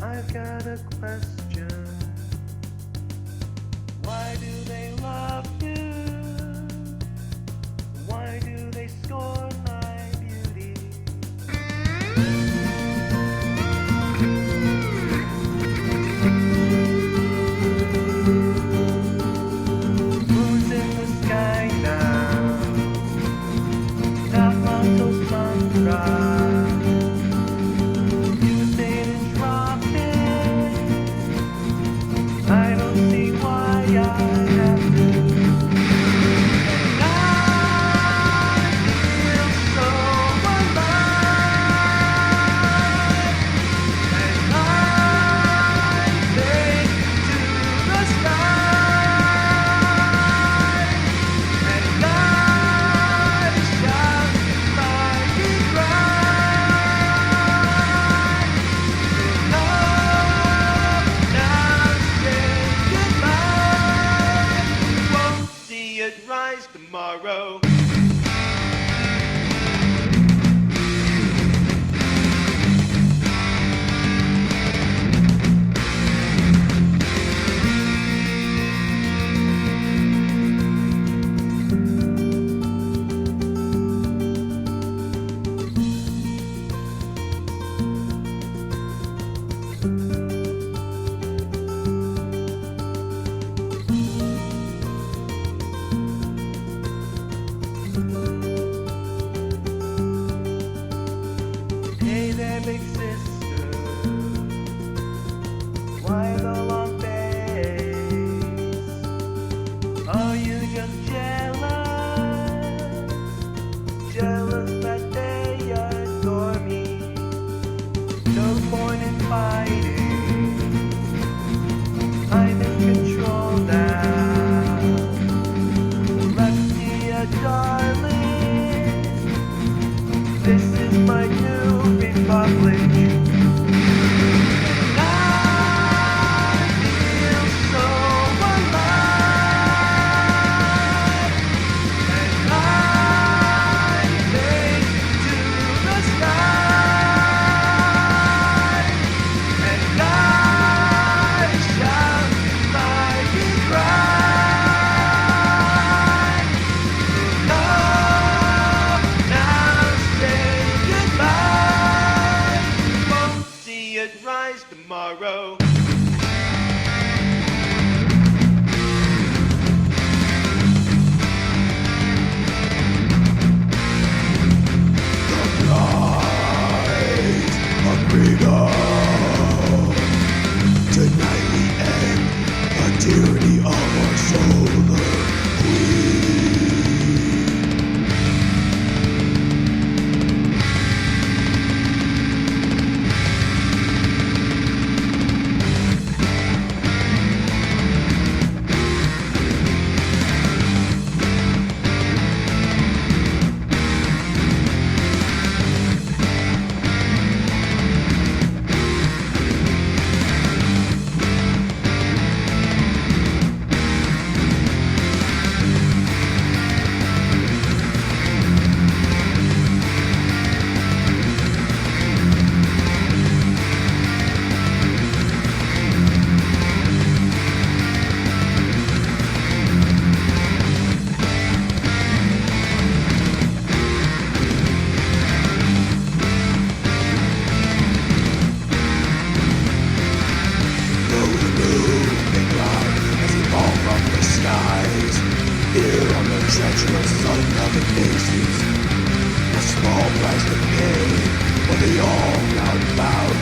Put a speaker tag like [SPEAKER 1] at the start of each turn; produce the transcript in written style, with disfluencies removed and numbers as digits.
[SPEAKER 1] I've got a question. Why do they love you? Why do they scorn my beauty? Moon's in the sky now. Not long till sunrise. You say it's dropping. I don't see why I have to. And I feel so alive. And I take to the sky. And I shout my pride. Love now say goodbye. Won't see it rise tomorrow. Hey there, big sister. Why the long face? Are you just jealous? Jealous that they adore me? No point in fighting. I'm in control now. Alexia, darling, this is my new republic. And I feel so alive. And I take to the sky. And I shout my pride. Love now say goodbye. Won't see it rise tomorrow.
[SPEAKER 2] Rise of freedom. Tonight we end the tyranny of our solar here on the treacherous unloving faces. A small price to pay for the all-out vow